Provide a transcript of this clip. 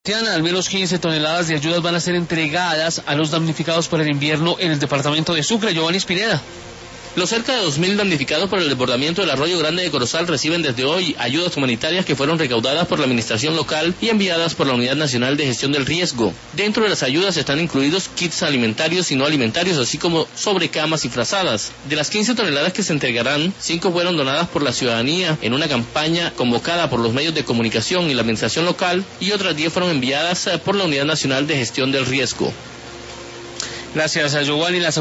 Al menos 15 toneladas de ayudas van a ser entregadas a los damnificados por el invierno en el departamento de Sucre. Giovanni Spineda. Los cerca de 2.000 damnificados por el desbordamiento del arroyo Grande de Corozal reciben desde hoy ayudas humanitarias que fueron recaudadas por la administración local y enviadas por la Unidad Nacional de Gestión del Riesgo. Dentro de las ayudas están incluidos kits alimentarios y no alimentarios, así como sobrecamas y frazadas. De las 15 toneladas que se entregarán, 5 fueron donadas por la ciudadanía en una campaña convocada por los medios de comunicación y la administración local, y otras 10 fueron enviadas por la Unidad Nacional de Gestión del Riesgo. Gracias a Giovanni.